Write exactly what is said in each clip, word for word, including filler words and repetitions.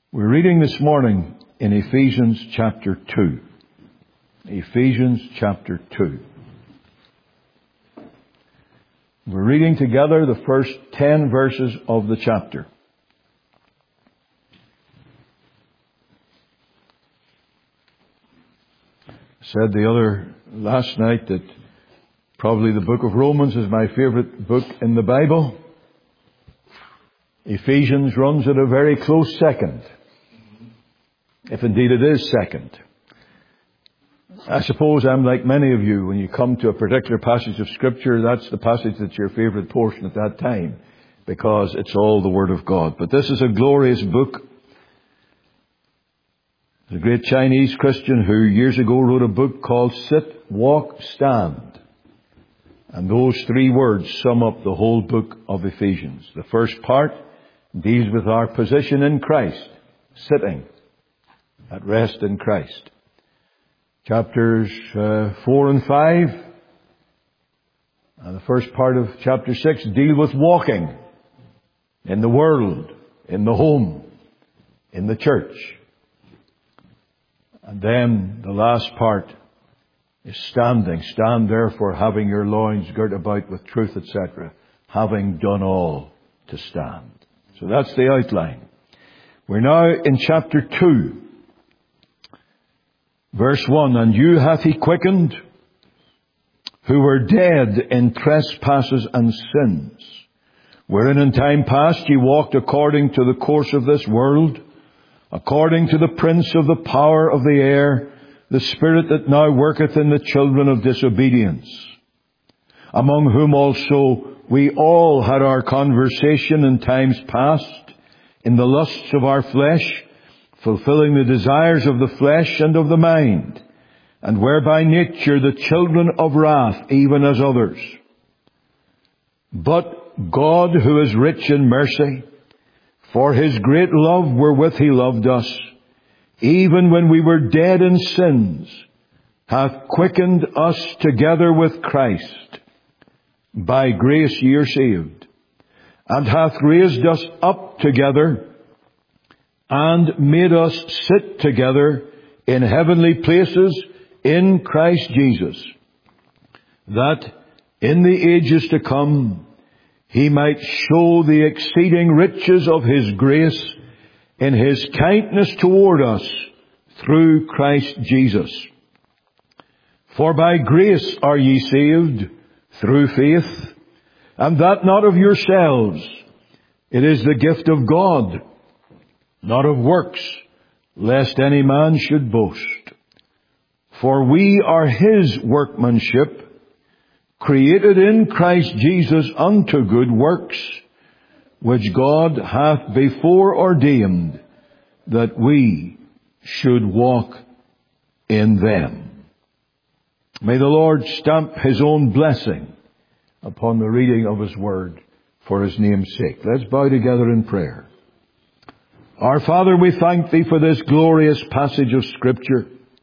We're reading this morning in Ephesians chapter two. Ephesians chapter two. We're reading together the first ten verses of the chapter. I said the other last night that probably the book of Romans is my favorite book in the Bible. Ephesians runs at a very close second, if indeed it is second. I suppose I'm like many of you. When you come to a particular passage of Scripture, that's the passage that's your favorite portion at that time, because it's all the Word of God. But this is a glorious book. There's a great Chinese Christian who years ago wrote a book called Sit, Walk, Stand. And those three words sum up the whole book of Ephesians. The first part deals with our position in Christ, sitting at rest in Christ. Chapters uh, four and five and the first part of chapter six deal with walking in the world, in the home, in the church. And then the last part is standing. Stand therefore, having your loins girt about with truth, et cetera, having done all to stand. So that's the outline. We're now in chapter two. Verse one, and you hath he quickened, who were dead in trespasses and sins, wherein in time past ye walked according to the course of this world, according to the prince of the power of the air, the spirit that now worketh in the children of disobedience, among whom also we all had our conversation in times past, in the lusts of our flesh, fulfilling the desires of the flesh and of the mind, and were by nature the children of wrath, even as others. But God, who is rich in mercy, for his great love wherewith he loved us, even when we were dead in sins, hath quickened us together with Christ. By grace ye are saved, and hath raised us up together, and made us sit together in heavenly places in Christ Jesus, that in the ages to come he might show the exceeding riches of his grace in his kindness toward us through Christ Jesus. For by grace are ye saved through faith, and that not of yourselves. It is the gift of God, not of works, lest any man should boast. For we are his workmanship, created in Christ Jesus unto good works, which God hath before ordained that we should walk in them. May the Lord stamp his own blessing upon the reading of his word for his name's sake. Let's bow together in prayer. Our Father, we thank thee for this glorious passage of Scripture.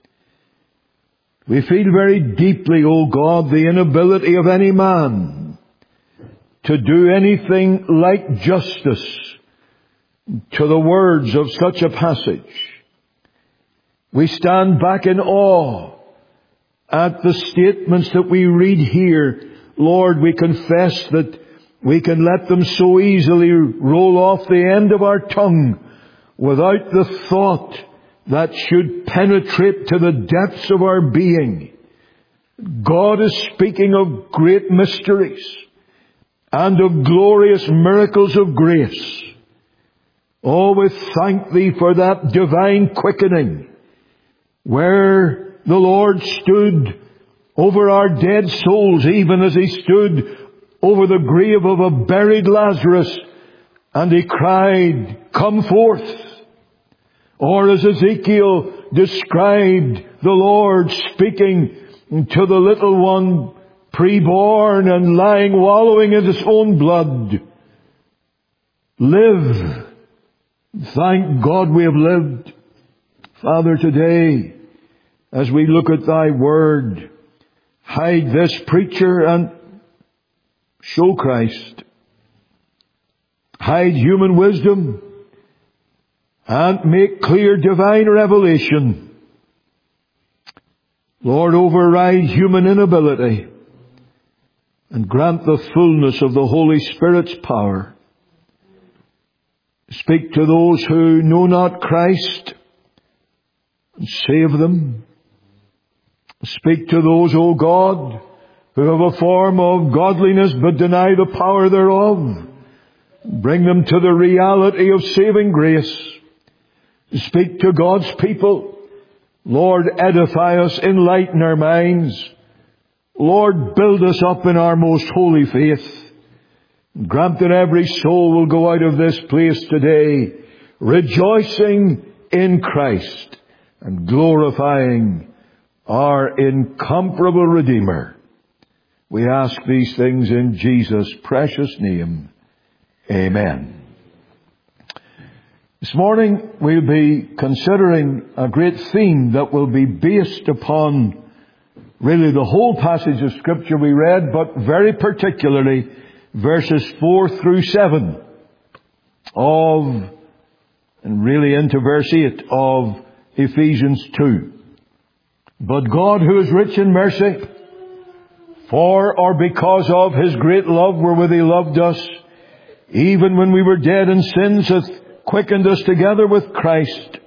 We feel very deeply, O God, the inability of any man to do anything like justice to the words of such a passage. We stand back in awe at the statements that we read here. Lord, we confess that we can let them so easily roll off the end of our tongue without the thought that should penetrate to the depths of our being. God is speaking of great mysteries and of glorious miracles of grace. Oh, we thank thee for that divine quickening where the Lord stood over our dead souls, even as he stood over the grave of a buried Lazarus, and he cried, "Come forth." Or as Ezekiel described the Lord speaking to the little one pre-born and lying wallowing in his own blood. Live. Thank God we have lived. Father, today, as we look at thy word, hide this preacher and show Christ. Hide human wisdom. and make clear divine revelation. Lord, override human inability and grant the fullness of the Holy Spirit's power. Speak to those who know not Christ and save them. Speak to those, O God, who have a form of godliness but deny the power thereof. Bring them to the reality of saving grace. Speak to God's people. Lord, edify us, enlighten our minds. Lord, build us up in our most holy faith. Grant that every soul will go out of this place today rejoicing in Christ and glorifying our incomparable Redeemer. We ask these things in Jesus' precious name. Amen. This morning we'll be considering a great theme that will be based upon really the whole passage of Scripture we read, but very particularly verses four through seven of, and really into verse eight of Ephesians two. But God, who is rich in mercy, for or because of His great love wherewith He loved us, even when we were dead in sins, hath quickened us together with Christ,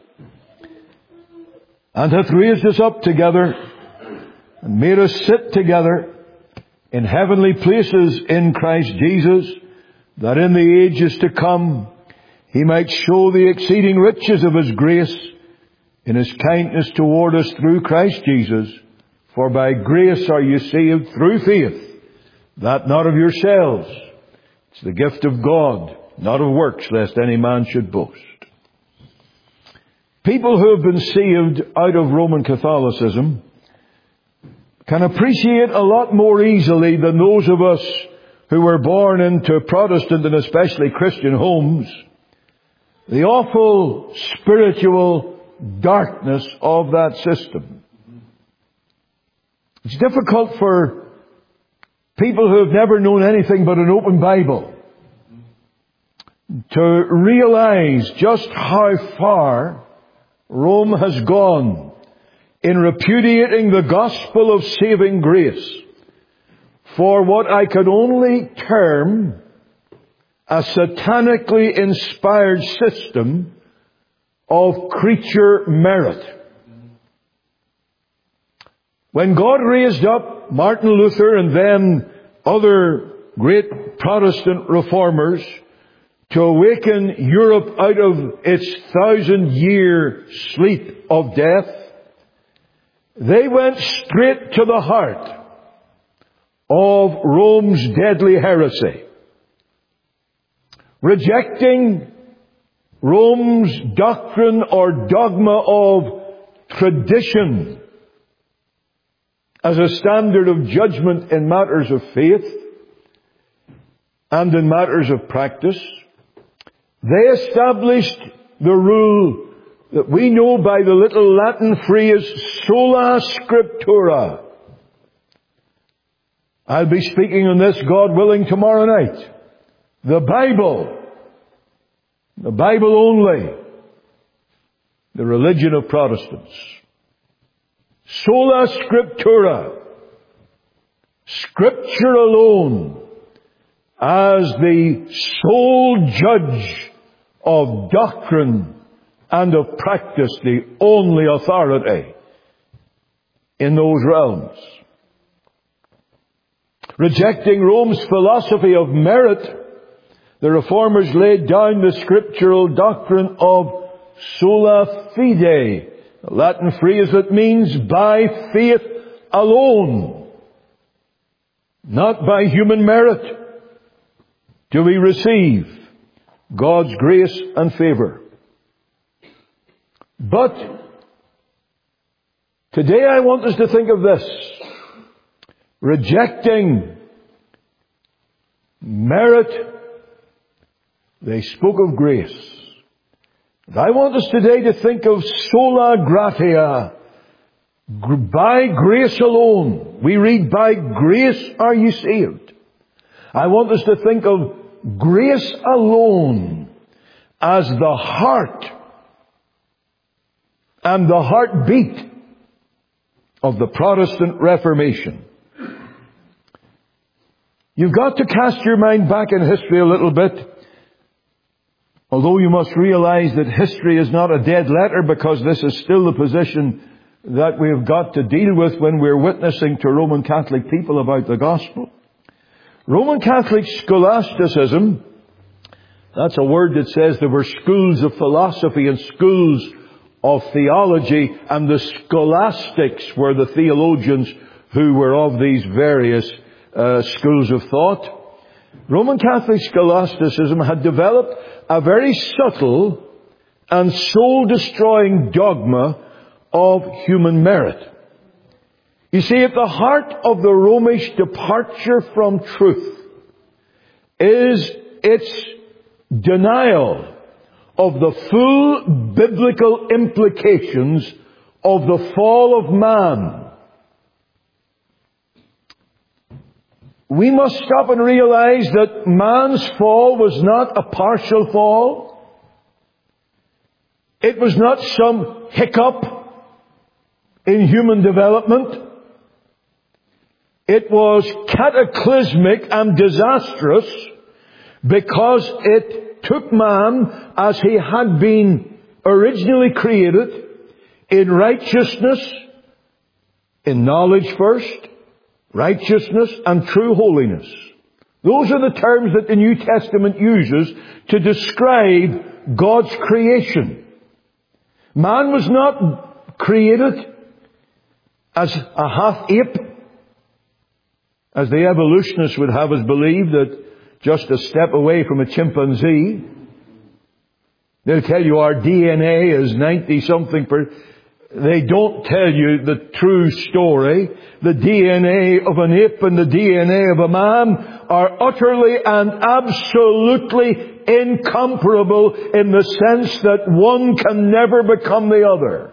and hath raised us up together, and made us sit together in heavenly places in Christ Jesus, that in the ages to come He might show the exceeding riches of His grace in His kindness toward us through Christ Jesus. For by grace are you saved through faith, that not of yourselves. It's the gift of God, not of works, lest any man should boast. People who have been saved out of Roman Catholicism can appreciate a lot more easily than those of us who were born into Protestant and especially Christian homes the awful spiritual darkness of that system. It's difficult for people who have never known anything but an open Bible to realize just how far Rome has gone in repudiating the gospel of saving grace for what I could only term a satanically inspired system of creature merit. When God raised up Martin Luther and then other great Protestant reformers to awaken Europe out of its thousand-year sleep of death, they went straight to the heart of Rome's deadly heresy, rejecting Rome's doctrine or dogma of tradition as a standard of judgment in matters of faith and in matters of practice. They established the rule that we know by the little Latin phrase sola scriptura. I'll be speaking on this, God willing, tomorrow night. The Bible. The Bible only. The religion of Protestants. Sola scriptura. Scripture alone as the sole judge of doctrine and of practice, the only authority in those realms. Rejecting Rome's philosophy of merit, the Reformers laid down the scriptural doctrine of sola fide, a Latin phrase that means by faith alone, not by human merit, do we receive God's grace and favor. But today I want us to think of this. Rejecting merit, they spoke of grace. And I want us today to think of sola gratia. By grace alone. We read, by grace are you saved. I want us to think of grace alone as the heart and the heartbeat of the Protestant Reformation. You've got to cast your mind back in history a little bit, although you must realize that history is not a dead letter, because this is still the position that we've got to deal with when we're witnessing to Roman Catholic people about the gospel. Roman Catholic scholasticism, that's a word that says there were schools of philosophy and schools of theology, and the scholastics were the theologians who were of these various uh, schools of thought. Roman Catholic scholasticism had developed a very subtle and soul-destroying dogma of human merit. You see, at the heart of the Romish departure from truth is its denial of the full biblical implications of the fall of man. We must stop and realize that man's fall was not a partial fall. It was not some hiccup in human development. It was cataclysmic and disastrous because it took man as he had been originally created, in righteousness, in knowledge first, righteousness and true holiness. Those are the terms that the New Testament uses to describe God's creation. Man was not created as a half-ape, as the evolutionists would have us believe, that just a step away from a chimpanzee. They'll tell you our D N A is ninety something per... They don't tell you the true story. The D N A of an ape and the D N A of a man are utterly and absolutely incomparable, in the sense that one can never become the other.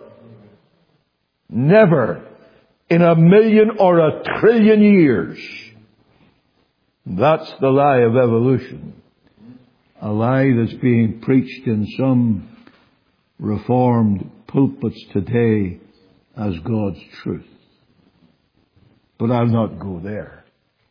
Never. In a million or a trillion years. That's the lie of evolution. A lie that's being preached in some reformed pulpits today as God's truth. But I'll not go there.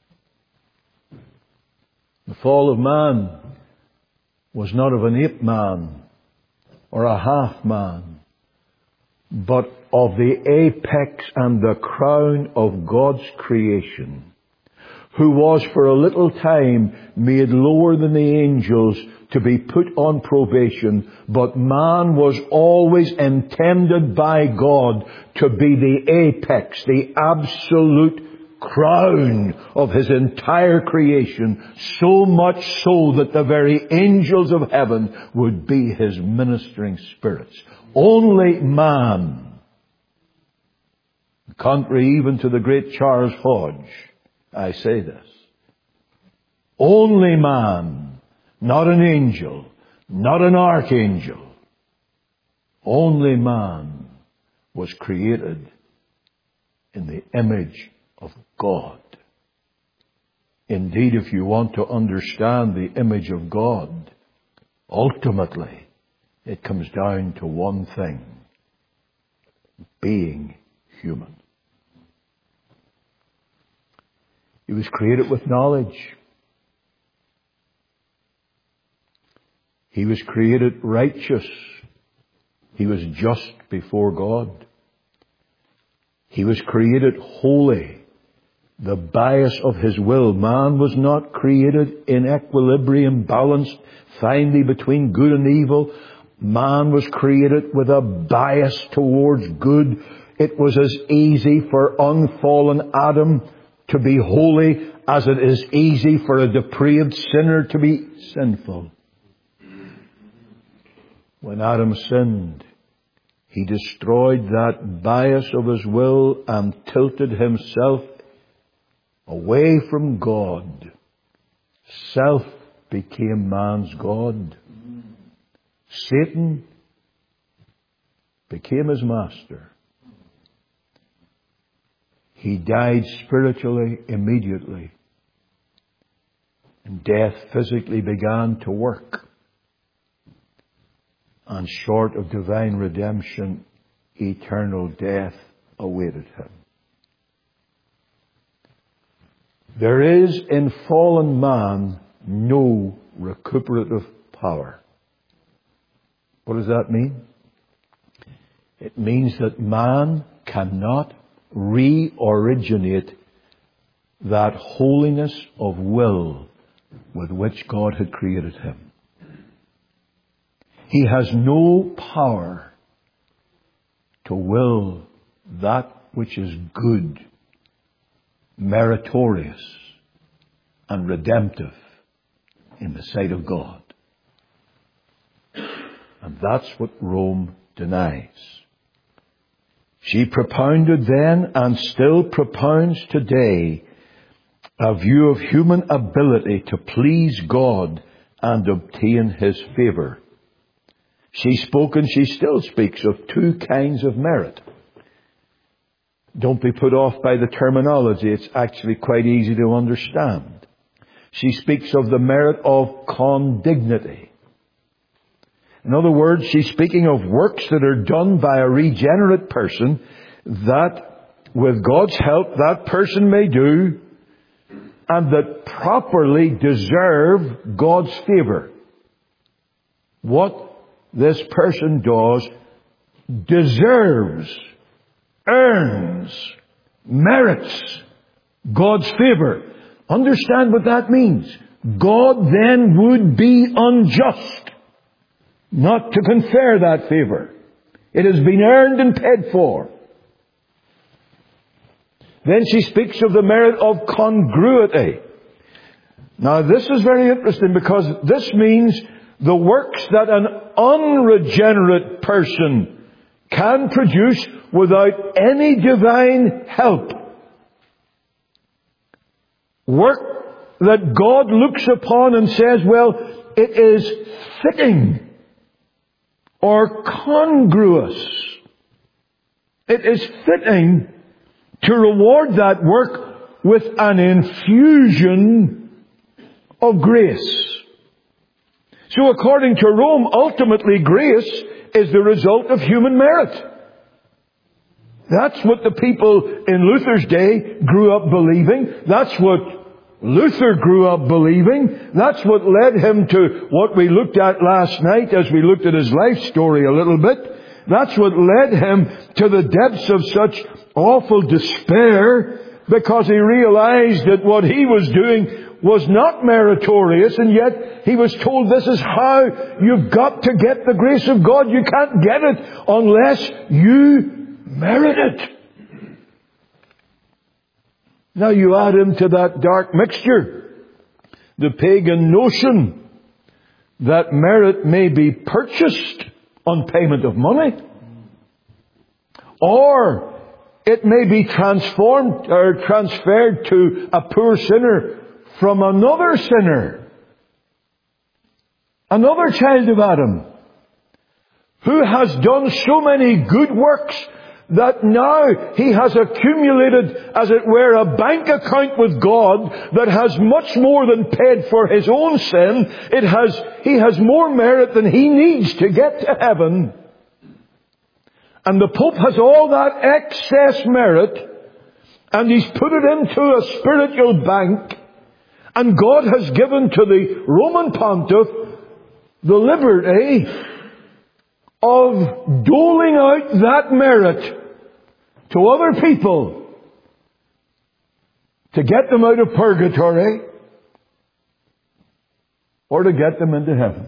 The fall of man was not of an ape man or a half man, but of the apex and the crown of God's creation, who was for a little time made lower than the angels to be put on probation, but man was always intended by God to be the apex, the absolute crown of His entire creation, so much so that the very angels of heaven would be His ministering spirits. Only man, contrary even to the great Charles Hodge, I say this, only man, not an angel, not an archangel, only man was created in the image of God. Indeed, if you want to understand the image of God, ultimately it comes down to one thing: being human. He was created with knowledge. He was created righteous. He was just before God. He was created holy. The bias of His will. Man was not created in equilibrium, balanced finely between good and evil. Man was created with a bias towards good. It was as easy for unfallen Adam to be holy as it is easy for a depraved sinner to be sinful. When Adam sinned, he destroyed that bias of his will and tilted himself away from God. Self became man's God. Satan became his master. He died spiritually immediately, and death physically began to work. And short of divine redemption, eternal death awaited him. There is in fallen man no recuperative power. What does that mean? It means that man cannot re-originate that holiness of will with which God had created him. He has no power to will that which is good, meritorious, and redemptive in the sight of God. And that's what Rome denies. She propounded then, and still propounds today, a view of human ability to please God and obtain His favour. She spoke, and she still speaks, of two kinds of merit. Don't be put off by the terminology. It's actually quite easy to understand. She speaks of the merit of condignity. In other words, she's speaking of works that are done by a regenerate person that, with God's help, that person may do, and that properly deserve God's favour. What this person does deserves, earns, merits God's favour. Understand what that means. God then would be unjust not to confer that favour. It has been earned and paid for. Then she speaks of the merit of congruity. Now this is very interesting, because this means the works that an unregenerate person can produce without any divine help. Work that God looks upon and says, well, it is fitting or congruous. It is fitting to reward that work with an infusion of grace. So according to Rome, ultimately grace is the result of human merit. That's what the people in Luther's day grew up believing. That's what Luther grew up believing. That's what led him to what we looked at last night as we looked at his life story a little bit. That's what led him to the depths of such awful despair, because he realized that what he was doing was not meritorious, and yet he was told this is how you've got to get the grace of God. You can't get it unless you merit it. Now you add into that dark mixture the pagan notion that merit may be purchased on payment of money, or it may be transformed or transferred to a poor sinner from another sinner, another child of Adam, who has done so many good works that now he has accumulated, as it were, a bank account with God that has much more than paid for his own sin. It has, he has more merit than he needs to get to heaven. And the Pope has all that excess merit, and he's put it into a spiritual bank, and God has given to the Roman Pontiff the liberty of doling out that merit to other people to get them out of purgatory or to get them into heaven.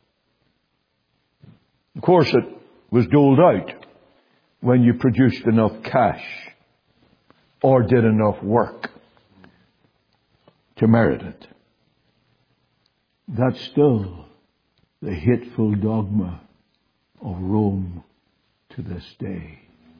Of course, it was doled out when you produced enough cash or did enough work to merit it. That's still the hateful dogma of Rome to this day.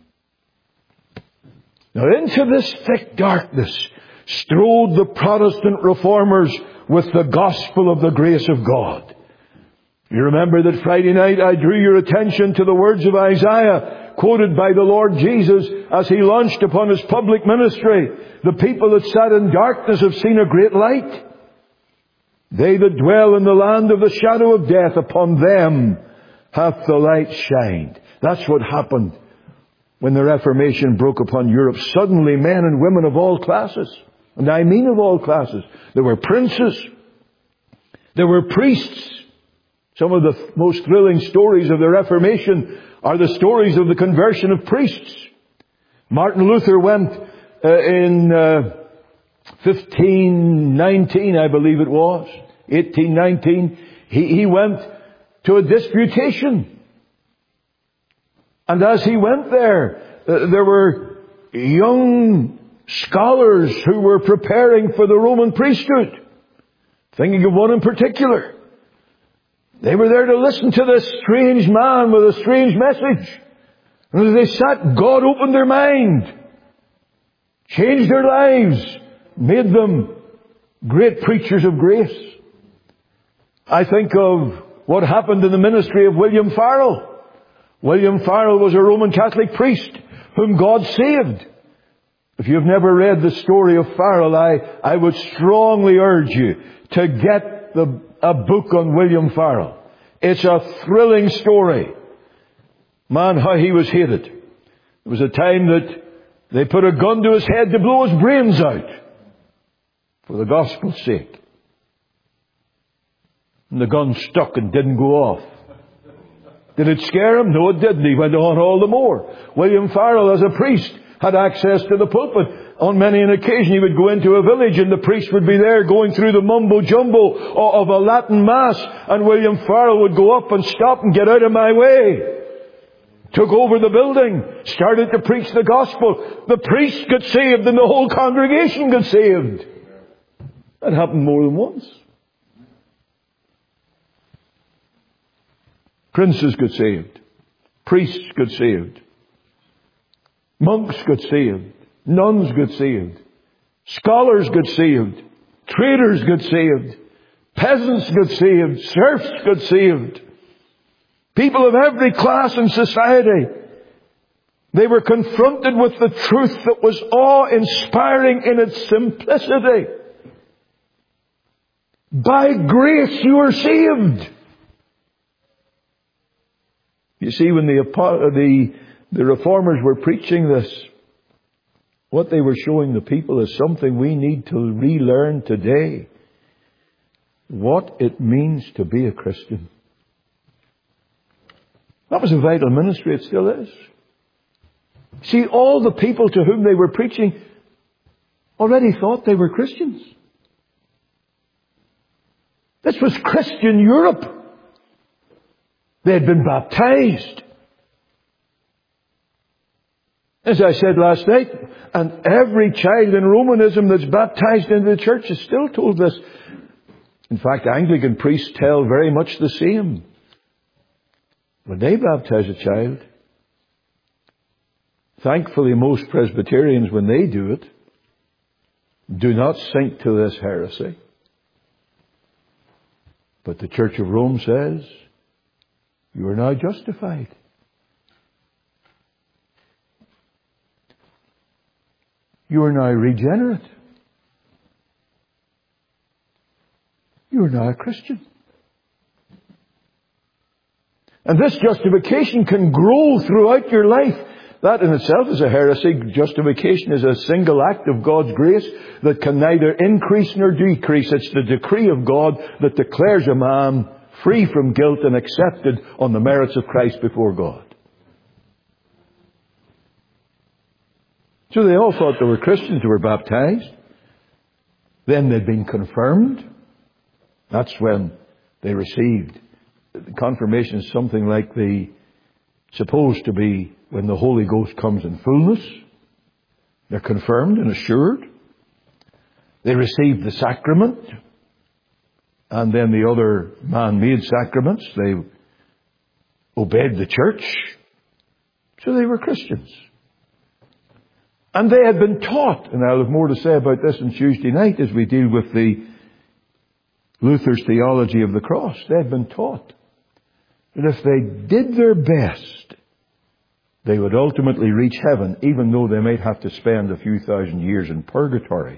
Now into this thick darkness strode the Protestant reformers with the gospel of the grace of God. You remember that Friday night I drew your attention to the words of Isaiah, quoted by the Lord Jesus as He launched upon His public ministry. The people that sat in darkness have seen a great light. They that dwell in the land of the shadow of death, upon them hath the light shined. That's what happened when the Reformation broke upon Europe, suddenly men and women of all classes, and I mean of all classes, there were princes, there were priests. Some of the most thrilling stories of the Reformation are the stories of the conversion of priests. Martin Luther went uh, in uh, fifteen nineteen, I believe it was, eighteen nineteen, he, he went to a disputation. And as he went there, uh, there were young scholars who were preparing for the Roman priesthood. Thinking of one in particular. They were there to listen to this strange man with a strange message. And as they sat, God opened their mind, changed their lives, made them great preachers of grace. I think of what happened in the ministry of William Farel. William Farel was a Roman Catholic priest whom God saved. If you've never read the story of Farel, I, I would strongly urge you to get the, a book on William Farel. It's a thrilling story. Man, how he was hated. There was a time that they put a gun to his head to blow his brains out for the gospel's sake. And the gun stuck and didn't go off. Did it scare him? No, it didn't. He went on all the more. William Farel, as a priest, had access to the pulpit. On many an occasion he would go into a village and the priest would be there going through the mumbo-jumbo of a Latin Mass, and William Farel would go up and stop and get out of my way. Took over the building, started to preach the gospel. The priest got saved and the whole congregation got saved. That happened more than once. Princes got saved. Priests got saved. Monks got saved. Nuns got saved. Scholars got saved. Traders got saved. Peasants got saved. Serfs got saved. People of every class in society. They were confronted with the truth that was awe-inspiring in its simplicity. By grace you are saved. You see, when the, the, the reformers were preaching this, what they were showing the people is something we need to relearn today. What it means to be a Christian. That was a vital ministry. It still is. See, all the people to whom they were preaching already thought they were Christians. This was Christian Europe. They had been baptized. As I said last night, and every child in Romanism that's baptized into the church is still told this. In fact, Anglican priests tell very much the same. When they baptize a child, thankfully most Presbyterians, when they do it, do not sink to this heresy. But the Church of Rome says, you are now justified. You are now regenerate. You are now a Christian. And this justification can grow throughout your life. That in itself is a heresy. Justification is a single act of God's grace that can neither increase nor decrease. It's the decree of God that declares a man free from guilt and accepted on the merits of Christ before God. So they all thought they were Christians who were baptized. Then they'd been confirmed. That's when they received. Confirmation is something like the, supposed to be when the Holy Ghost comes in fullness. They're confirmed and assured. They received the sacrament. And then the other man-made sacraments. They obeyed the church. So they were Christians. And they had been taught, and I'll have more to say about this on Tuesday night as we deal with the Luther's theology of the cross. They had been taught that if they did their best, they would ultimately reach heaven, even though they might have to spend a few thousand years in purgatory.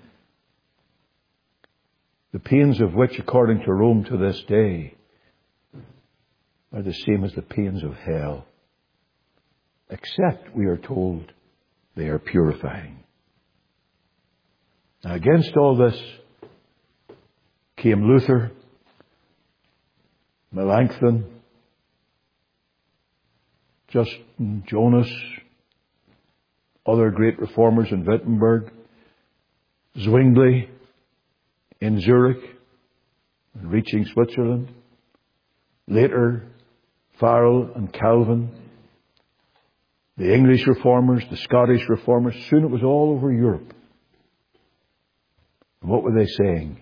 The pains of which, according to Rome to this day, are the same as the pains of hell. except, we are told, they are purifying. Now, against all this came Luther, Melanchthon, Justin Jonas, other great reformers in Wittenberg, Zwingli in Zurich, and reaching Switzerland. Later, Farel and Calvin, the English reformers, the Scottish reformers. Soon it was all over Europe. And what were they saying?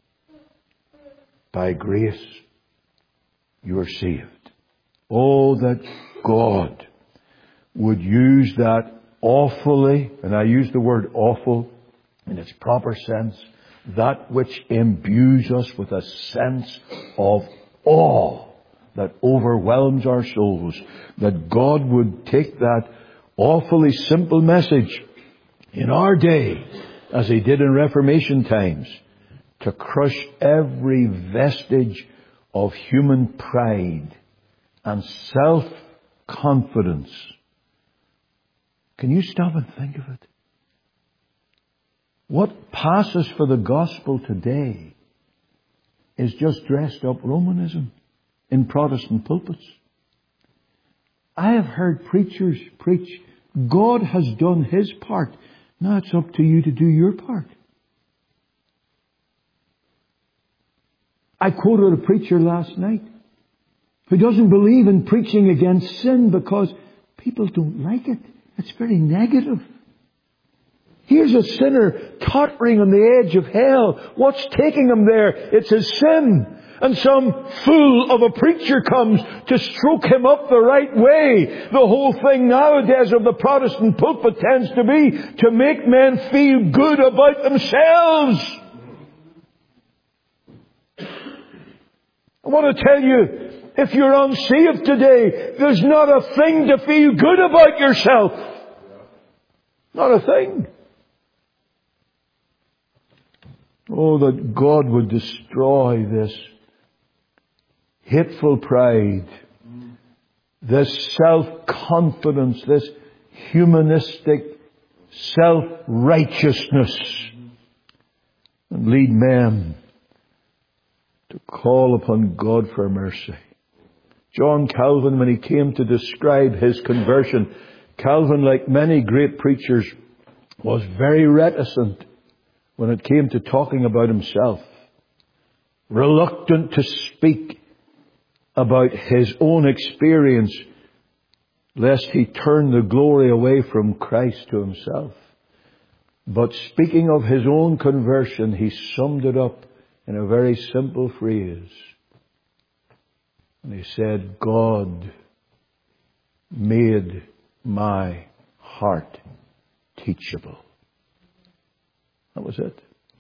By grace, you are saved. Oh, that God would use that awfully, and I use the word awful in its proper sense, that which imbues us with a sense of awe that overwhelms our souls, that God would take that awfully simple message in our day, as He did in Reformation times, to crush every vestige of human pride and self-confidence. Can you stop and think of it? What passes for the gospel today is just dressed up Romanism in Protestant pulpits. I have heard preachers preach, God has done His part. Now it's up to you to do your part. I quoted a preacher last night who doesn't believe in preaching against sin because people don't like it. It's very negative. Here's a sinner tottering on the edge of hell. What's taking him there? It's his sin. And some fool of a preacher comes to stroke him up the right way. The whole thing nowadays of the Protestant pulpit tends to be to make men feel good about themselves. I want to tell you, if you're unsaved today, there's not a thing to feel good about yourself. Not a thing. Oh, that God would destroy this hateful pride, this self-confidence, this humanistic self-righteousness, and lead men to call upon God for mercy. John Calvin, when he came to describe his conversion, Calvin, like many great preachers, was very reticent when it came to talking about himself, reluctant to speak about his own experience, lest he turn the glory away from Christ to himself. But speaking of his own conversion, he summed it up in a very simple phrase. And he said, God made my heart teachable. That was it.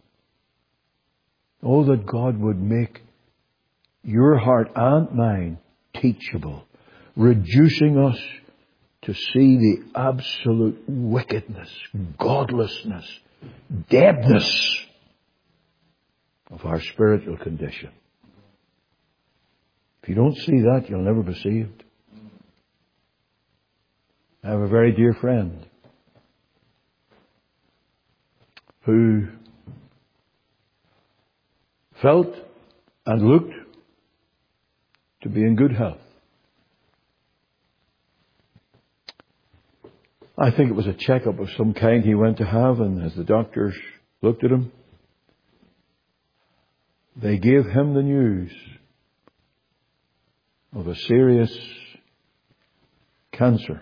Oh, that God would make your heart and mine teachable, reducing us to see the absolute wickedness, godlessness, deadness of our spiritual condition. If you don't see that, you'll never be saved. I have a very dear friend who felt and looked to be in good health. I think it was a checkup of some kind he went to have, and as the doctors looked at him, they gave him the news of a serious cancer.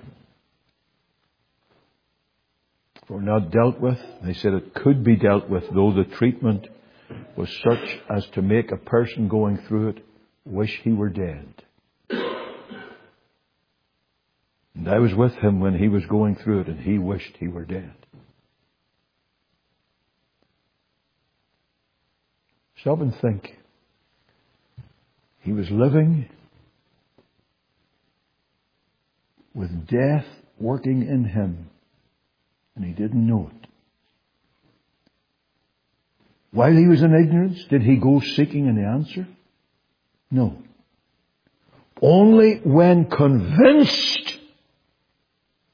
Or not dealt with. They said it could be dealt with, though the treatment was such as to make a person going through it wish he were dead. And I was with him when he was going through it, and he wished he were dead. Stop and think. He was living with death working in him, and he didn't know it. While he was in ignorance, did he go seeking an answer? No. Only when convinced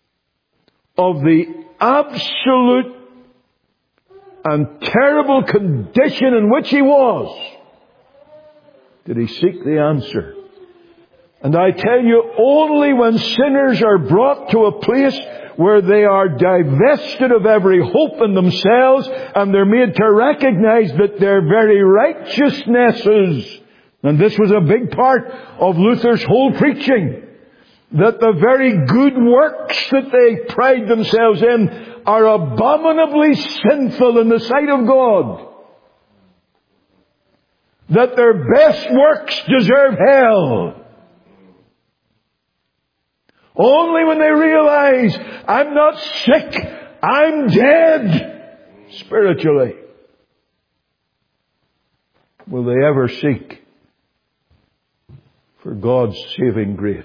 of the absolute and terrible condition in which he was, did he seek the answer. And I tell you, only when sinners are brought to a place where they are divested of every hope in themselves and they're made to recognize that their very righteousnesses, and this was a big part of Luther's whole preaching, that the very good works that they pride themselves in are abominably sinful in the sight of God. That their best works deserve hell. Only when they realize, I'm not sick, I'm dead spiritually, will they ever seek for God's saving grace.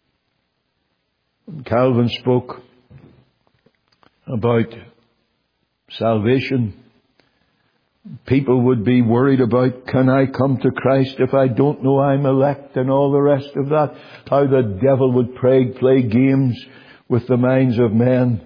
When Calvin spoke about salvation, people would be worried about, can I come to Christ if I don't know I'm elect, and all the rest of that. How the devil would play, play games with the minds of men.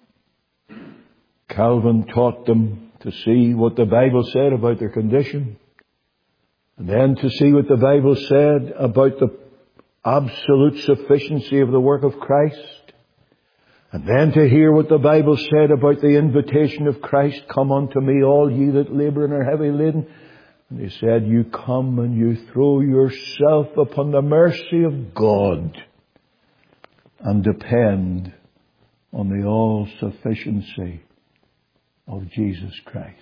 Calvin taught them to see what the Bible said about their condition, and then to see what the Bible said about the absolute sufficiency of the work of Christ, and then to hear what the Bible said about the invitation of Christ, come unto me all ye that labour and are heavy laden. And he said, you come and you throw yourself upon the mercy of God and depend on the all-sufficiency of Jesus Christ.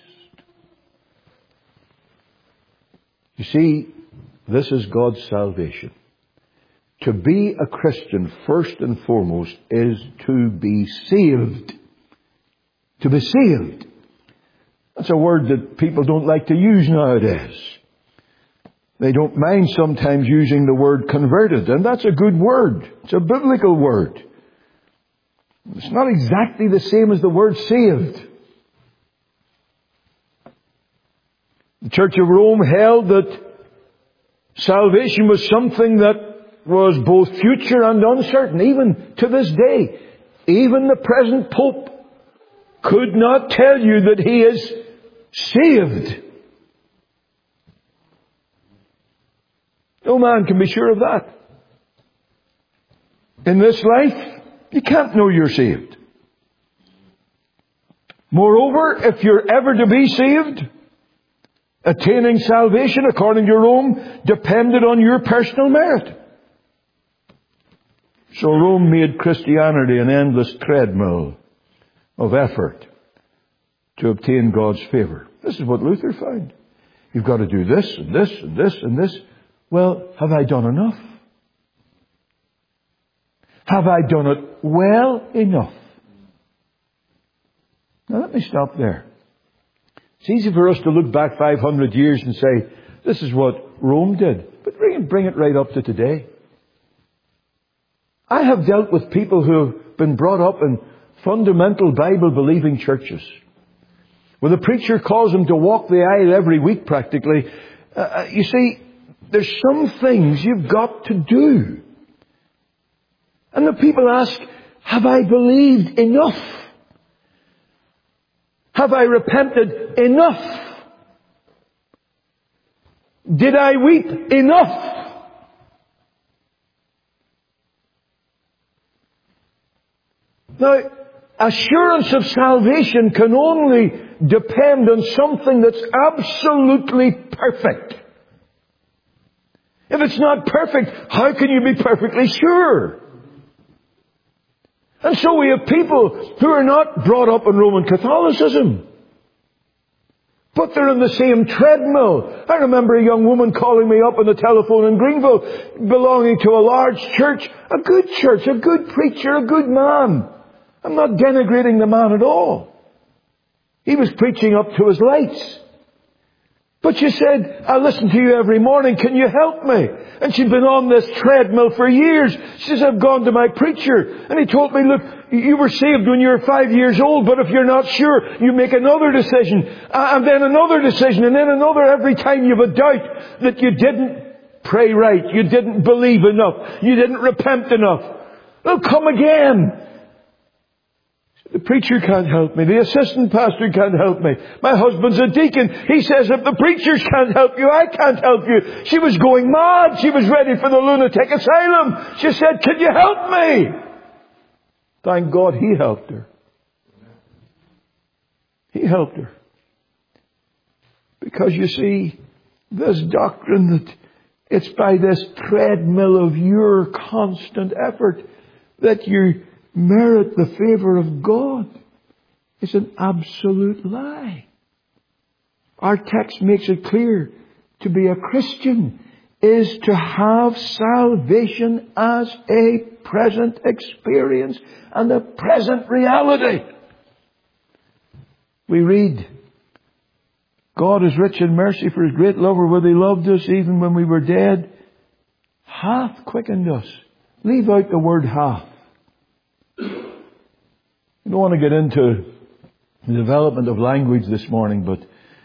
You see, this is God's salvation. To be a Christian, first and foremost, is to be saved. To be saved. That's a word that people don't like to use nowadays. They don't mind sometimes using the word converted, and that's a good word. It's a biblical word. It's not exactly the same as the word saved. The Church of Rome held that salvation was something that was both future and uncertain, even to this day. Even the present Pope could not tell you that he is saved. No man can be sure of that. In this life, you can't know you're saved. Moreover, if you're ever to be saved, attaining salvation according to Rome depended on your personal merit. So Rome made Christianity an endless treadmill of effort to obtain God's favour. This is what Luther found. You've got to do this and this and this and this. Well, have I done enough? Have I done it well enough? Now let me stop there. It's easy for us to look back five hundred years and say, this is what Rome did. But bring it, bring it right up to today. I have dealt with people who have been brought up in fundamental Bible-believing churches, where the preacher calls them to walk the aisle every week practically. Uh, you see, there's some things you've got to do. And the people ask, have I believed enough? Have I repented enough? Did I weep enough? Now, assurance of salvation can only depend on something that's absolutely perfect. If it's not perfect, how can you be perfectly sure? And so we have people who are not brought up in Roman Catholicism, but they're in the same treadmill. I remember a young woman calling me up on the telephone in Greenville, belonging to a large church, a good church, a good preacher, a good man. I'm not denigrating the man at all. He was preaching up to his lights. But she said, I listen to you every morning. Can you help me? And she'd been on this treadmill for years. She says, I've gone to my preacher. And he told me, look, you were saved when you were five years old, but if you're not sure, you make another decision. And then another decision. And then another every time you have a doubt that you didn't pray right. You didn't believe enough. You didn't repent enough. Well, come again. The preacher can't help me. The assistant pastor can't help me. My husband's a deacon. He says if the preachers can't help you, I can't help you. She was going mad. She was ready for the lunatic asylum. She said, can you help me? Thank God he helped her. He helped her. Because you see, this doctrine that it's by this treadmill of your constant effort that you merit the favor of God is an absolute lie. Our text makes it clear to be a Christian is to have salvation as a present experience and a present reality. We read, God is rich in mercy, for his great love wherewith he loved us even when we were dead, hath quickened us. Leave out the word hath. I don't want to get into the development of language this morning, but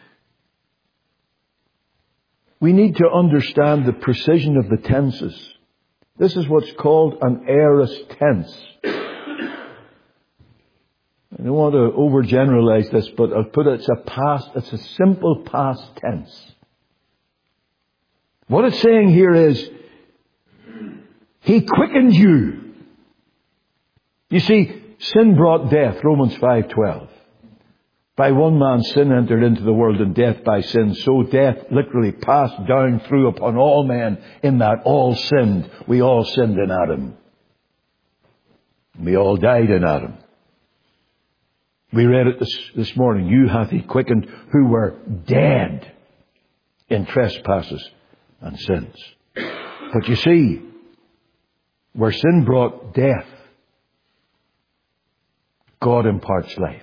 we need to understand the precision of the tenses. This is what's called an aorist tense. I don't want to overgeneralize this, but I'll put it, it's a past, it's a simple past tense. What it's saying here is, he quickened you. You see, sin brought death, Romans five twelve. By one man sin entered into the world, and death by sin. So death literally passed down through upon all men, in that all sinned. We all sinned in Adam. We all died in Adam. We read it this, this morning. You hath he quickened who were dead in trespasses and sins. But you see, where sin brought death, God imparts life.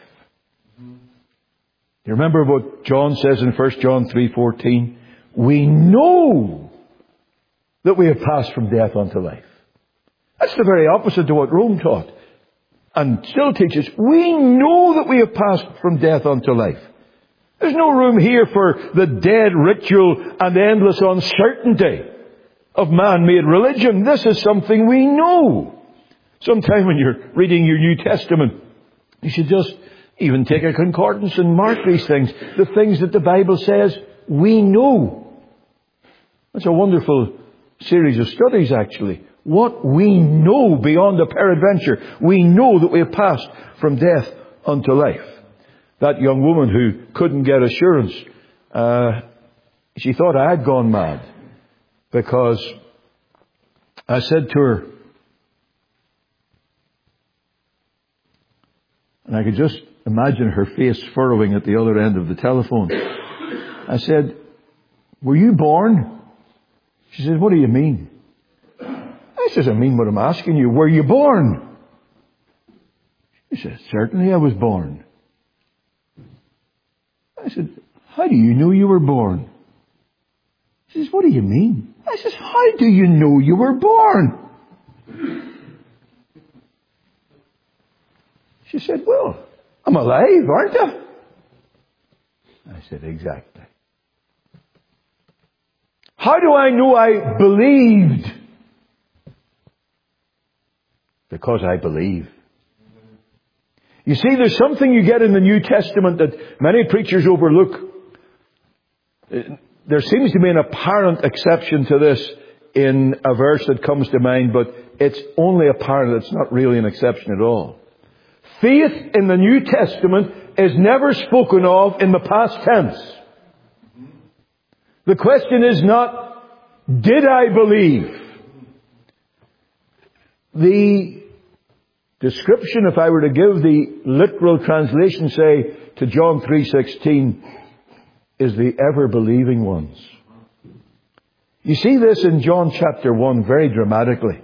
You remember what John says in First John three fourteen? We know that we have passed from death unto life. That's the very opposite to what Rome taught and still teaches. We know that we have passed from death unto life. There's no room here for the dead ritual and endless uncertainty of man-made religion. This is something we know. Sometime when you're reading your New Testament, you should just even take a concordance and mark these things. The things that the Bible says we know. That's a wonderful series of studies, actually. What we know beyond a peradventure. We know that we have passed from death unto life. That young woman who couldn't get assurance, uh, she thought I had gone mad. Because I said to her, and I could just imagine her face furrowing at the other end of the telephone. I said, were you born? She said, what do you mean? I said, I mean what I'm asking you. Were you born? She said, certainly I was born. I said, how do you know you were born? She says, what do you mean? I said, how do you know you were born? She said, well, I'm alive, aren't I? I said, exactly. How do I know I believed? Because I believe. You see, there's something you get in the New Testament that many preachers overlook. There seems to be an apparent exception to this in a verse that comes to mind, but it's only apparent. It's not really an exception at all. Faith in the New Testament is never spoken of in the past tense. The question is not, did I believe? The description, if I were to give the literal translation, say, to John three sixteen, is the ever-believing ones. You see this in John chapter one very dramatically.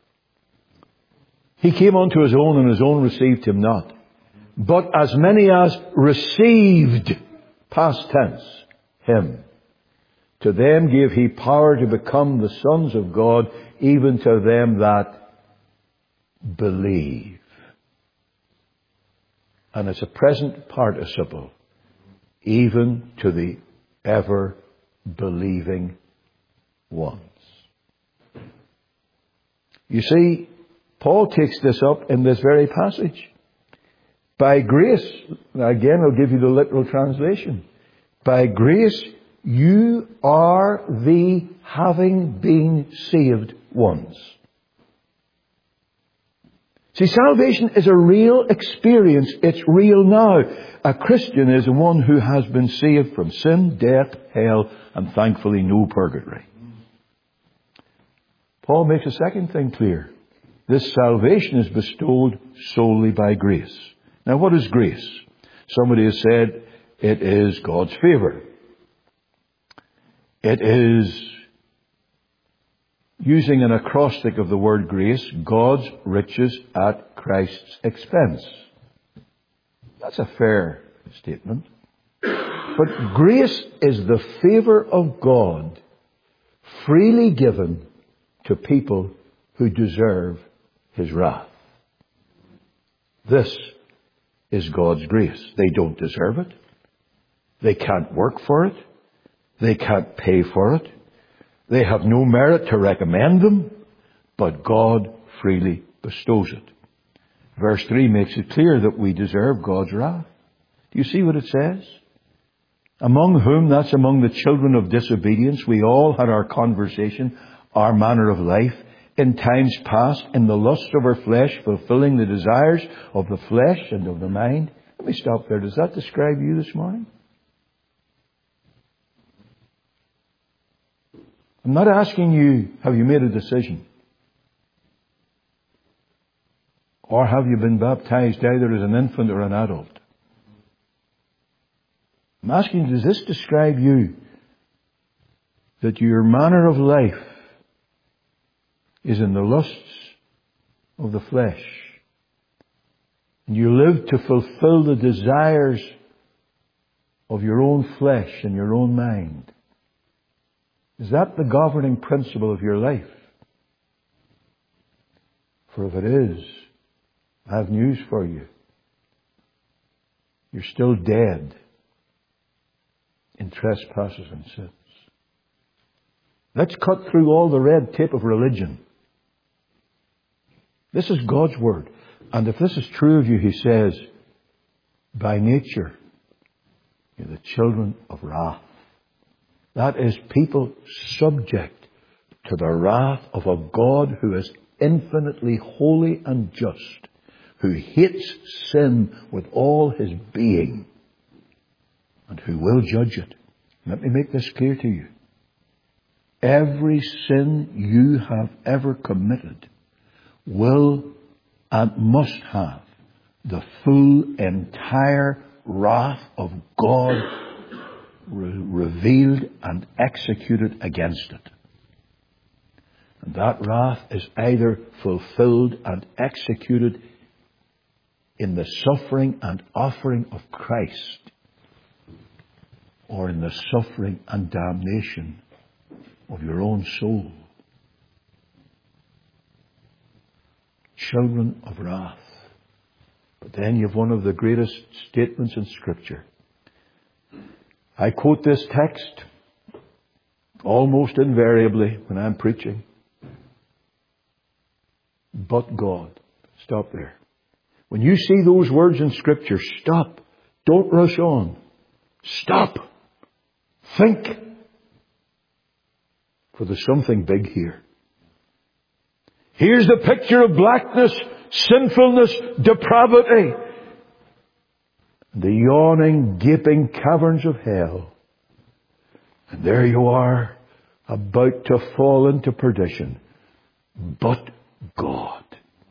He came unto his own, and his own received him not. But as many as received, past tense, him, to them gave he power to become the sons of God, even to them that believe. And it's a present participle, even to the ever-believing ones. You see, Paul takes this up in this very passage. By grace, again I'll give you the literal translation. By grace you are the having been saved ones. See, salvation is a real experience. It's real now. A Christian is one who has been saved from sin, death, hell, and thankfully no purgatory. Paul makes a second thing clear. This salvation is bestowed solely by grace. Now, what is grace? Somebody has said it is God's favor. It is, using an acrostic of the word grace, God's riches at Christ's expense. That's a fair statement. But grace is the favor of God freely given to people who deserve His wrath. This is God's grace. They don't deserve it. They can't work for it. They can't pay for it. They have no merit to recommend them, but God freely bestows it. Verse three makes it clear that we deserve God's wrath. Do you see what it says? Among whom, that's among the children of disobedience, we all had our conversation, our manner of life, in times past, in the lust of our flesh, fulfilling the desires of the flesh and of the mind. Let me stop there. Does that describe you this morning? I'm not asking you, have you made a decision? Or have you been baptized either as an infant or an adult? I'm asking you, does this describe you? That your manner of life is in the lusts of the flesh. And you live to fulfill the desires of your own flesh and your own mind. Is that the governing principle of your life? For if it is, I have news for you. You're still dead in trespasses and sins. Let's cut through all the red tape of religion. This is God's Word. And if this is true of you, He says, by nature, you're the children of wrath. That is, people subject to the wrath of a God who is infinitely holy and just, who hates sin with all His being, and who will judge it. Let me make this clear to you. Every sin you have ever committed will and must have the full, entire wrath of God re- revealed and executed against it. And that wrath is either fulfilled and executed in the suffering and offering of Christ, or in the suffering and damnation of your own soul. Children of wrath. But then you have one of the greatest statements in Scripture. I quote this text almost invariably when I'm preaching. But God. Stop there. When you see those words in Scripture, stop. Don't rush on. Stop. Think. For there's something big here. Here's the picture of blackness, sinfulness, depravity. The yawning, gaping caverns of hell. And there you are, about to fall into perdition. But God.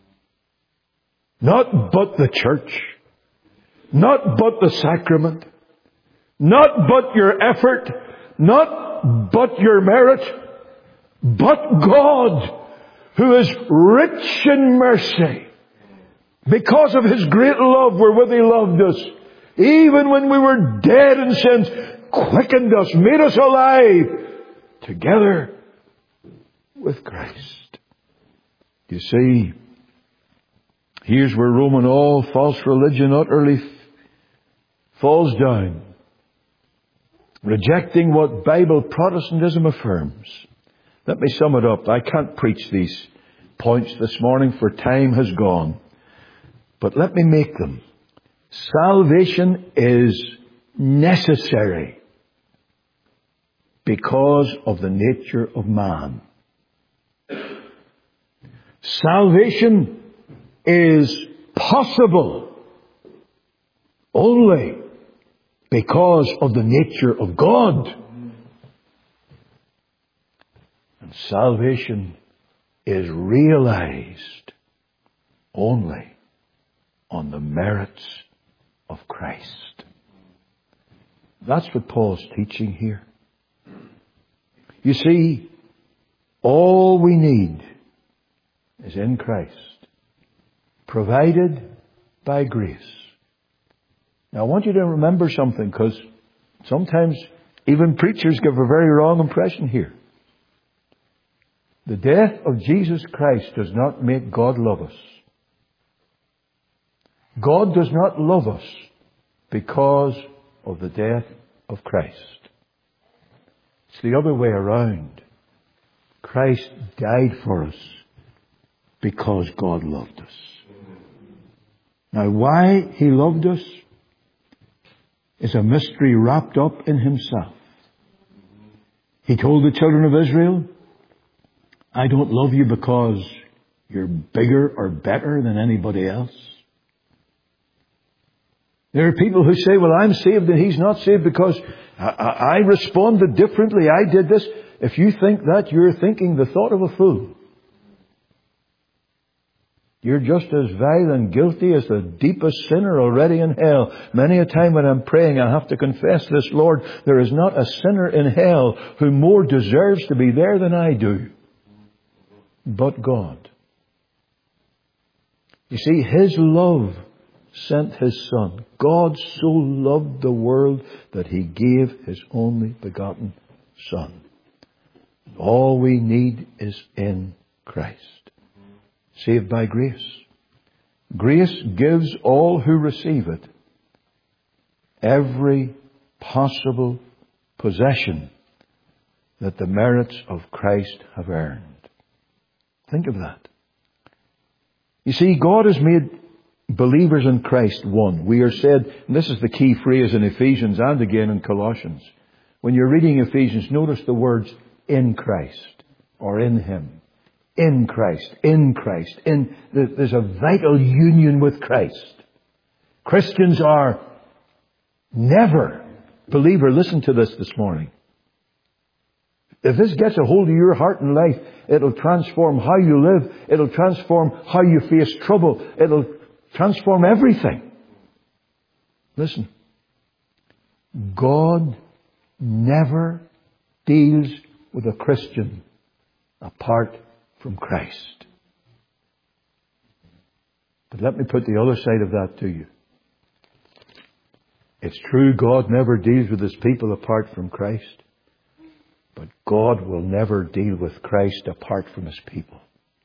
Not but the church. Not but the sacrament. Not but your effort. Not but your merit. But God, who is rich in mercy, because of His great love wherewith He loved us, even when we were dead in sins, quickened us, made us alive, together with Christ. You see, here's where Roman, all false religion utterly falls down, rejecting what Bible Protestantism affirms. Let me sum it up. I can't preach these points this morning, for time has gone. But let me make them. Salvation is necessary because of the nature of man. Salvation is possible only because of the nature of God. And salvation is realized only on the merits of Christ. That's what Paul's teaching here. You see, all we need is in Christ, provided by grace. Now I want you to remember something, because sometimes even preachers give a very wrong impression here. The death of Jesus Christ does not make God love us. God does not love us because of the death of Christ. It's the other way around. Christ died for us because God loved us. Now, why He loved us is a mystery wrapped up in Himself. He told the children of Israel, I don't love you because you're bigger or better than anybody else. There are people who say, well, I'm saved and he's not saved because I, I, I responded differently. I did this. If you think that, you're thinking the thought of a fool. You're just as vile and guilty as the deepest sinner already in hell. Many a time when I'm praying, I have to confess this, Lord, there is not a sinner in hell who more deserves to be there than I do. But God. You see, His love sent His Son. God so loved the world that He gave His only begotten Son. All we need is in Christ. Saved by grace. Grace gives all who receive it every possible possession that the merits of Christ have earned. Think of that. You see, God has made believers in Christ one. We are said, and this is the key phrase in Ephesians and again in Colossians. When you're reading Ephesians, notice the words in Christ or in Him. In Christ, in Christ, in, there's a vital union with Christ. Christians are never, believer, listen to this this morning. If this gets a hold of your heart and life, it'll transform how you live. It'll transform how you face trouble. It'll transform everything. Listen. God never deals with a Christian apart from Christ. But let me put the other side of that to you. It's true God never deals with His people apart from Christ. But God will never deal with Christ apart from His people.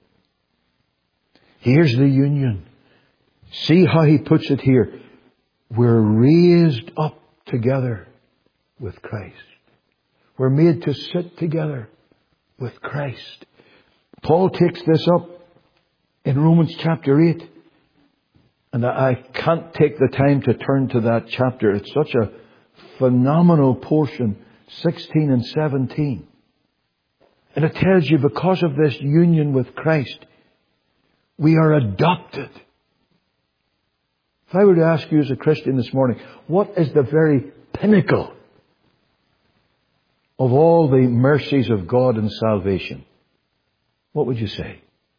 Here's the union. See how He puts it here. We're raised up together with Christ. We're made to sit together with Christ. Paul takes this up in Romans chapter eight. And I can't take the time to turn to that chapter. It's such a phenomenal portion. sixteen and seventeen. And it tells you because of this union with Christ, we are adopted. If I were to ask you as a Christian this morning, what is the very pinnacle of all the mercies of God and salvation? What would you say?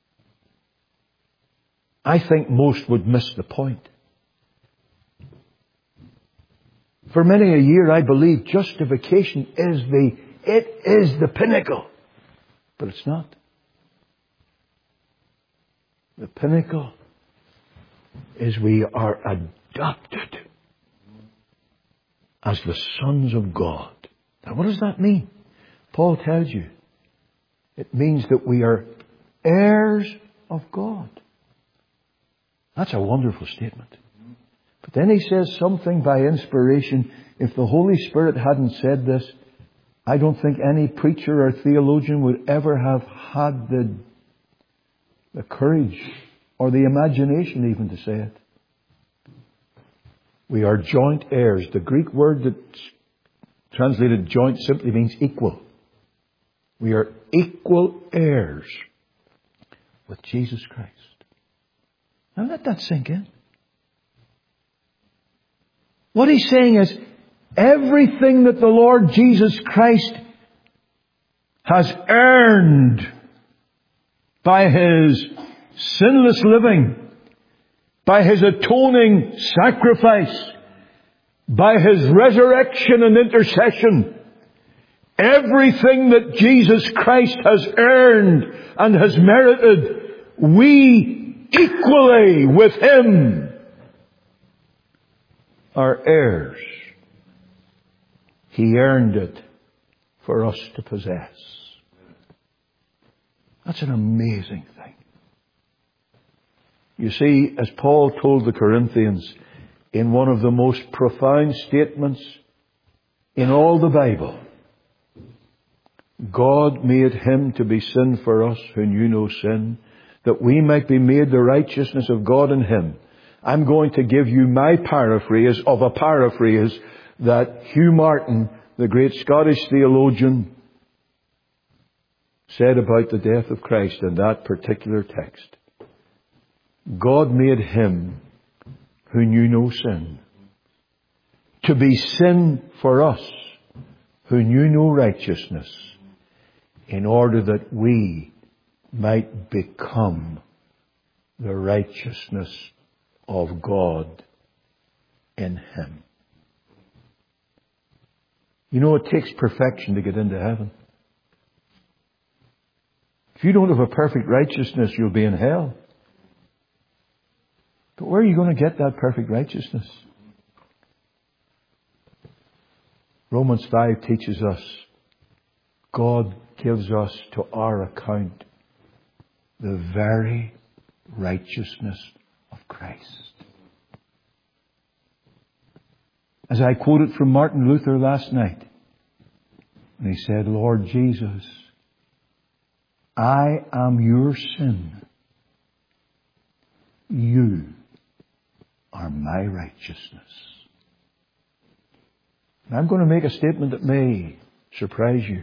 I think most would miss the point. For many a year, I believe justification is the, it is the pinnacle. But it's not. The pinnacle is we are adopted as the sons of God. Now, what does that mean? Paul tells you. It means that we are heirs of God. That's a wonderful statement. But then he says something by inspiration. If the Holy Spirit hadn't said this, I don't think any preacher or theologian would ever have had the, the courage or the imagination even to say it. We are joint heirs. The Greek word that's translated joint simply means equal. We are equal heirs with Jesus Christ. Now let that sink in. What he's saying is, everything that the Lord Jesus Christ has earned by His sinless living, by His atoning sacrifice, by His resurrection and intercession, everything that Jesus Christ has earned and has merited, we equally with Him are heirs. He earned it for us to possess. That's an amazing thing. You see, as Paul told the Corinthians in one of the most profound statements in all the Bible, God made Him to be sin for us who knew no sin, that we might be made the righteousness of God in Him. I'm going to give you my paraphrase of a paraphrase that Hugh Martin, the great Scottish theologian, said about the death of Christ in that particular text. God made Him who knew no sin to be sin for us who knew no righteousness, in order that we might become the righteousness of God in Him. You know, it takes perfection to get into heaven. If you don't have a perfect righteousness, you'll be in hell. But where are you going to get that perfect righteousness? Romans five teaches us God gives us to our account the very righteousness of Christ. As I quoted from Martin Luther last night, and he said, Lord Jesus, I am your sin. You are my righteousness. And I'm going to make a statement that may surprise you.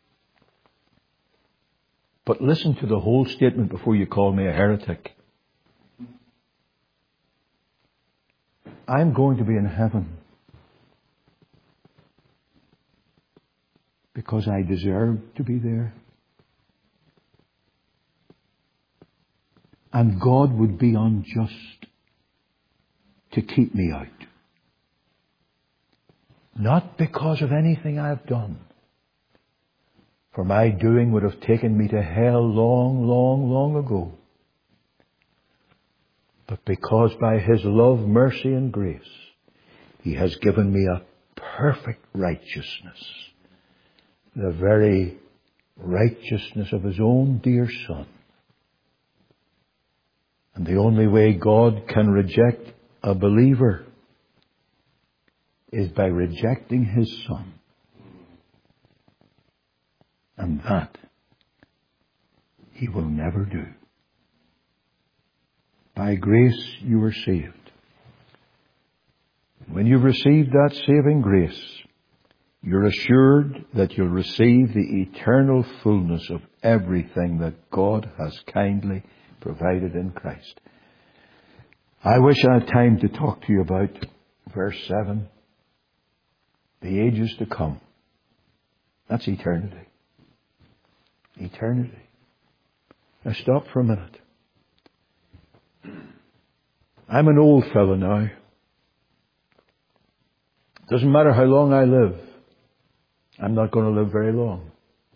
But listen to the whole statement before you call me a heretic. I'm going to be in heaven because I deserve to be there. And God would be unjust to keep me out. Not because of anything I've done. For my doing would have taken me to hell long, long, long ago. But because by His love, mercy and grace, He has given me a perfect righteousness. The very righteousness of His own dear Son. And the only way God can reject a believer is by rejecting His Son. And that He will never do. By grace you are saved. When you've received that saving grace, you're assured that you'll receive the eternal fullness of everything that God has kindly provided in Christ. I wish I had time to talk to you about verse seven. The ages to come. That's eternity. Eternity. Now stop for a minute. I'm an old fellow now. Doesn't matter how long I live. I'm not going to live very long.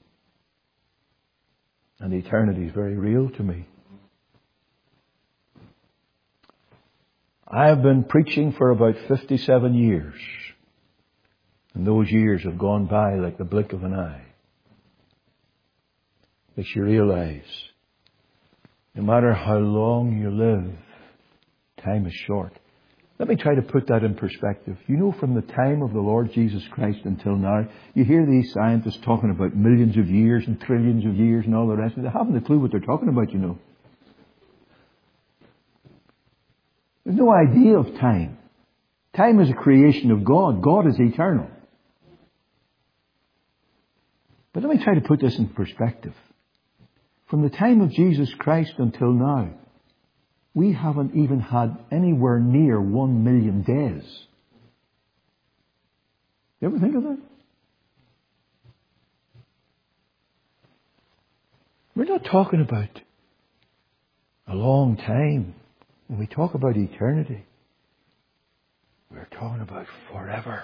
And eternity is very real to me. I have been preaching for about fifty-seven years. And those years have gone by like the blink of an eye. Makes you realize, no matter how long you live, time is short. Let me try to put that in perspective. You know, from the time of the Lord Jesus Christ until now, you hear these scientists talking about millions of years and trillions of years and all the rest of it. They haven't a clue what they're talking about, you know. There's no idea of time. Time is a creation of God. God is eternal. But let me try to put this in perspective. From the time of Jesus Christ until now, we haven't even had anywhere near one million days. You ever think of that? We're not talking about a long time. When we talk about eternity, we're talking about forever.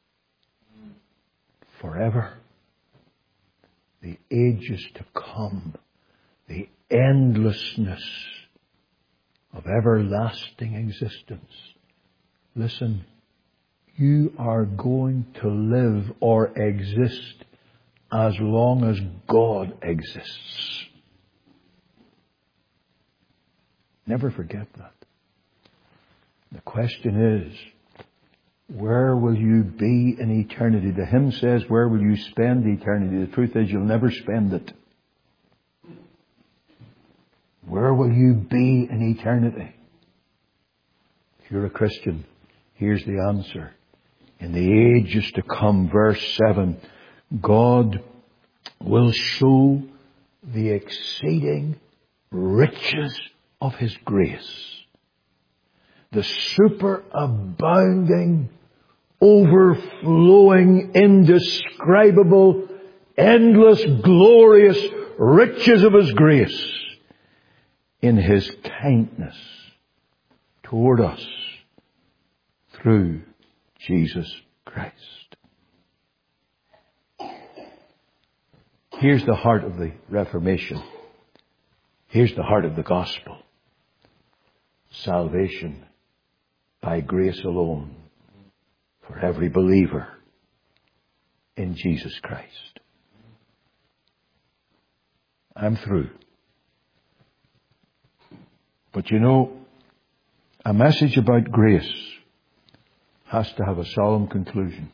Forever. The ages to come. The endlessness of everlasting existence. Listen, you are going to live or exist as long as God exists. Never forget that. The question is, where will you be in eternity? The hymn says, where will you spend eternity? The truth is, you'll never spend it. Where will you be in eternity? If you're a Christian, here's the answer. In the ages to come, verse seven, God will show the exceeding riches of His grace, the superabounding, overflowing, indescribable, endless, glorious riches of His grace in His kindness toward us through Jesus Christ. Here's the heart of the Reformation. Here's the heart of the gospel. Salvation by grace alone for every believer in Jesus Christ. I'm through. But you know, a message about grace has to have a solemn conclusion.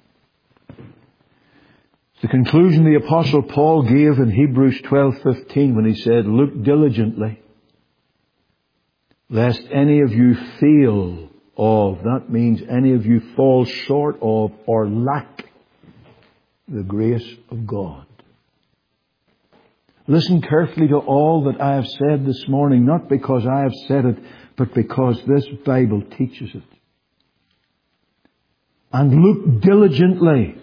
The conclusion the Apostle Paul gave in Hebrews twelve fifteen when he said, look diligently, lest any of you fail of, that means any of you fall short of or lack the grace of God. Listen carefully to all that I have said this morning, not because I have said it, but because this Bible teaches it. And look diligently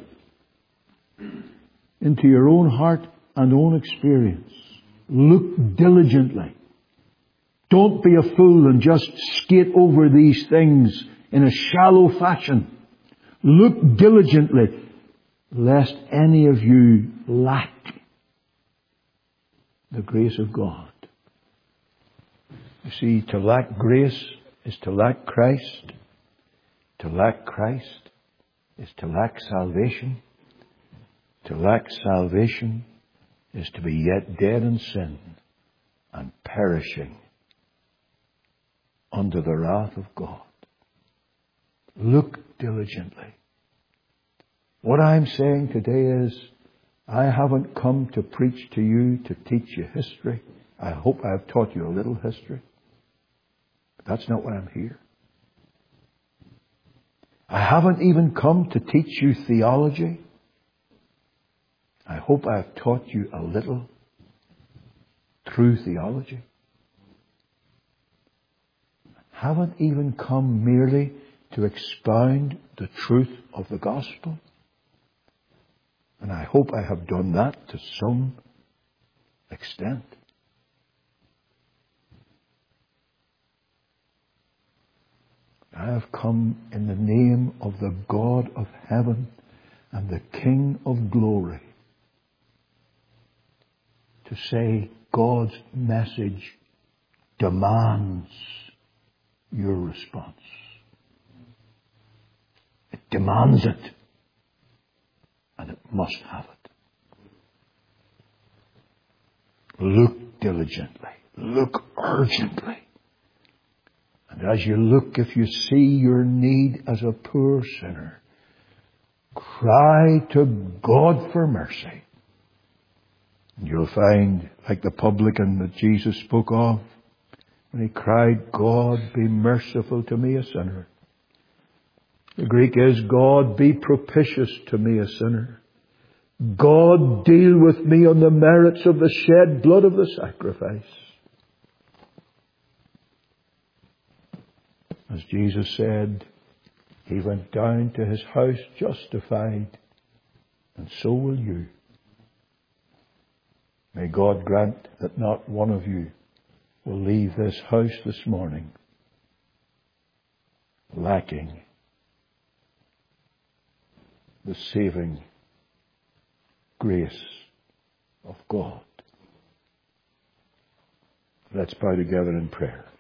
into your own heart and own experience. Look diligently. Don't be a fool and just skate over these things in a shallow fashion. Look diligently, lest any of you lack the grace of God. You see, to lack grace is to lack Christ. To lack Christ is to lack salvation. To lack salvation is to be yet dead in sin and perishing under the wrath of God. Look diligently. What I'm saying today is, I haven't come to preach to you to teach you history. I hope I've taught you a little history. But that's not why I'm here. I haven't even come to teach you theology. I hope I've taught you a little true theology. I haven't even come merely to expound the truth of the gospel. And I hope I have done that to some extent. I have come in the name of the God of heaven and the King of glory to say God's message demands your response. It demands it. And it must have it. Look diligently. Look urgently. And as you look, if you see your need as a poor sinner, cry to God for mercy. And you'll find, like the publican that Jesus spoke of, when he cried, God, be merciful to me, a sinner. The Greek is, God, be propitious to me, a sinner. God, deal with me on the merits of the shed blood of the sacrifice. As Jesus said, He went down to His house justified, and so will you. May God grant that not one of you will leave this house this morning lacking the saving grace of God. Let's bow together in prayer.